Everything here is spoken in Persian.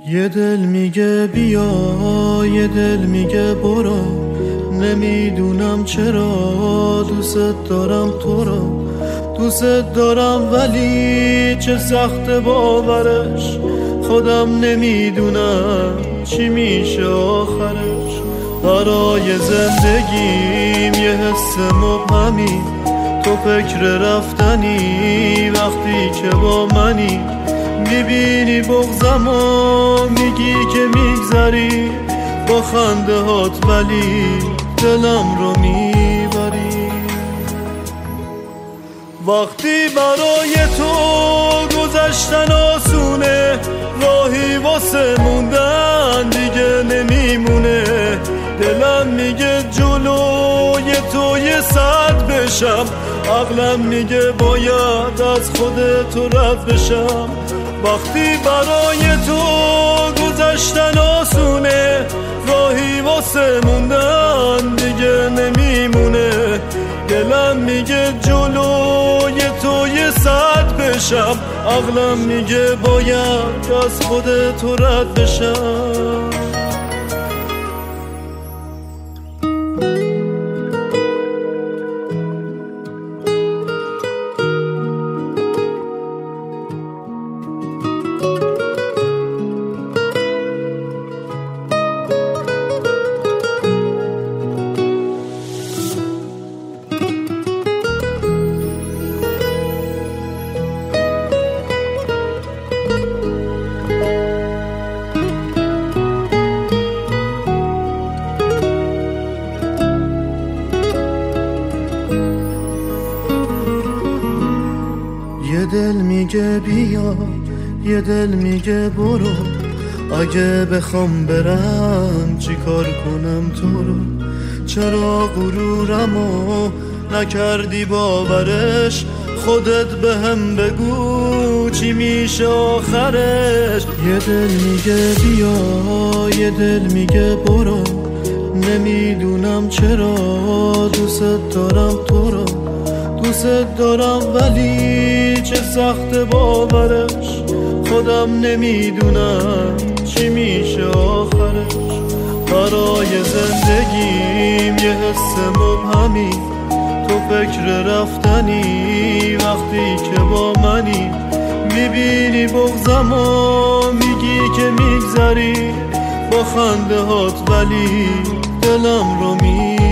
یه دل میگه بیا، یه دل میگه برو، نمیدونم چرا دوست دارم تو رو، دوست دارم ولی چه سخت باورش، خودم نمیدونم چی میشه آخرش. برای زندگیم یه حس مبهمی، تو فکر رفتنی وقتی که با منی، میبینی بغضم و میگی که میگذری با خنده هات، ولی دلم رو میبری. وقتی برای تو گذشتن آسونه، راهی واسه موندن دیگه نمیمونه. دلم میگه جلوی تو یه سد بشم، عقلم میگه باید از خودت رد بشم. وقتی برای تو گذشتن آسونه، راهی واسه موندن دیگه نمیمونه. دلم میگه جلوی تو یه سد بشم، عقلم میگه باید از خودت رد بشم. یه دل میگه بیا، یه دل میگه برو، اگه بخوام برم چی کار کنم تو رو؟ چرا غرورمو نکردی باورش؟ خودت بهم بگو چی میشه آخرش. یه دل میگه بیا، یه دل میگه برو، نمیدونم چرا دوست دارم تو رو، دوست دارم ولی چه سخت باورش، خودم نمیدونم چی میشه آخرش. برای زندگیم یه حس مبهمی، تو فکر رفتنی وقتی که با منی، میبینی بغضم و میگی که میگذری با خنده هات، ولی دلم رو